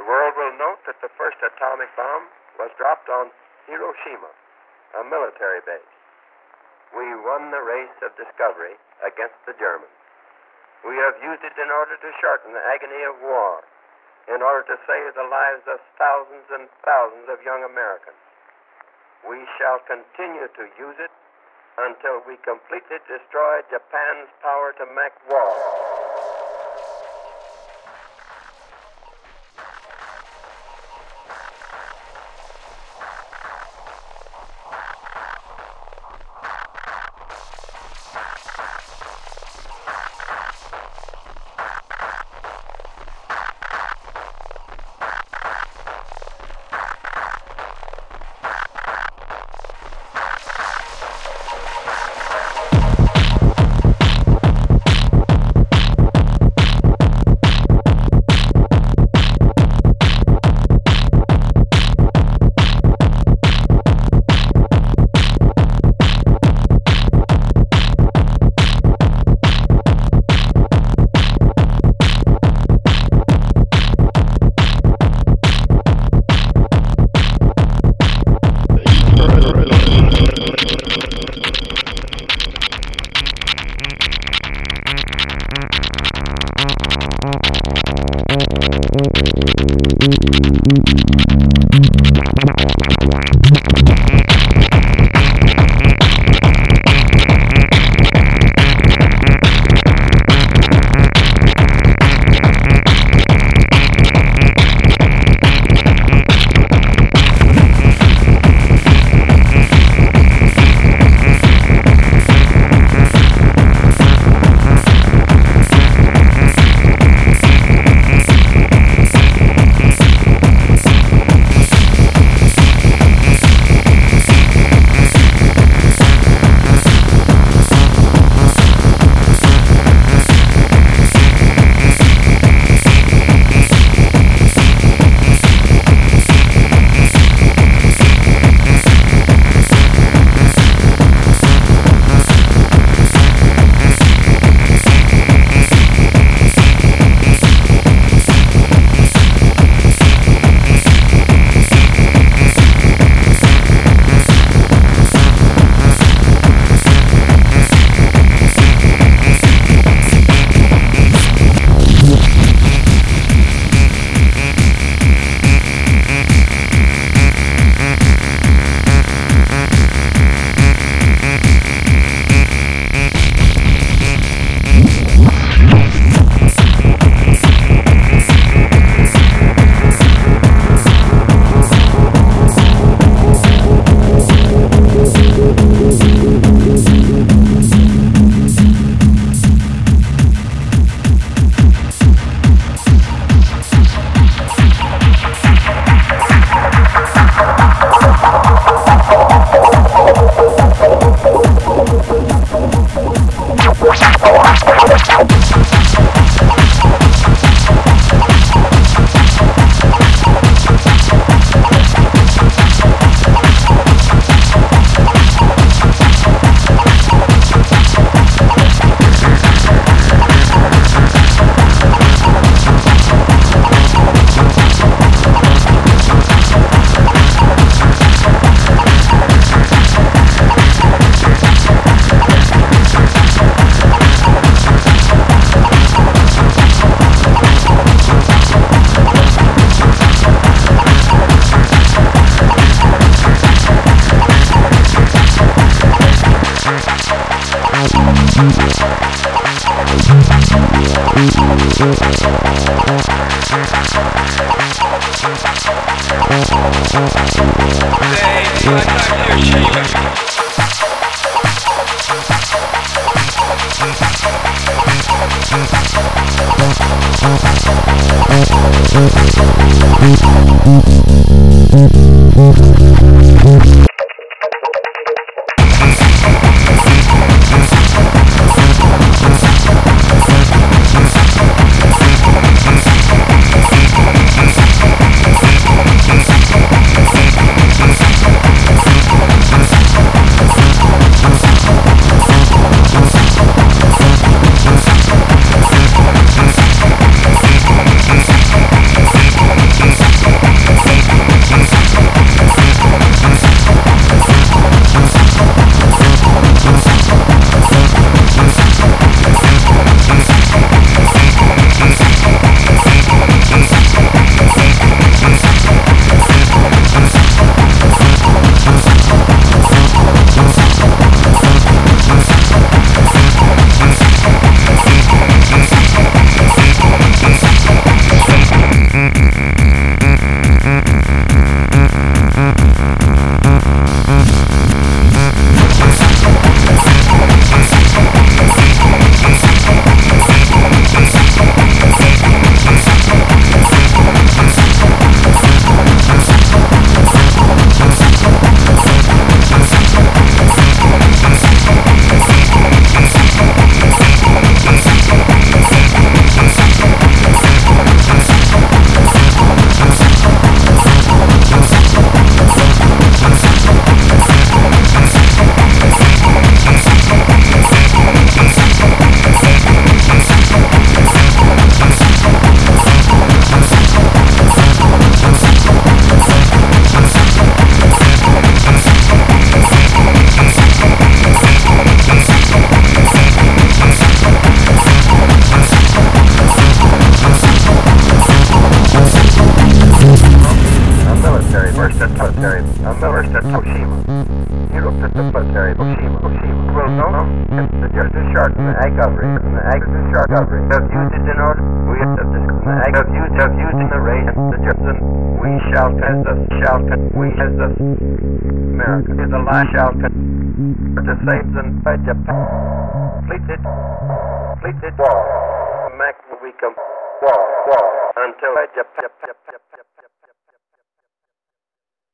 The world will note that the first atomic bomb was dropped on Hiroshima, a military base. We won the race of discovery against the Germans. We have used it in order to shorten the agony of war, in order to save the lives of thousands and thousands of young Americans. We shall continue to use it until we completely destroy Japan's power to make war. first military, first Hiroshima. Hero military, Hiroshima. Will know the shark and the discovery, have used it in order. We have used in the race the Jefferson. We shall we as the America is the last shall to save them by Japan. Completed war. Mac we come war until Japan.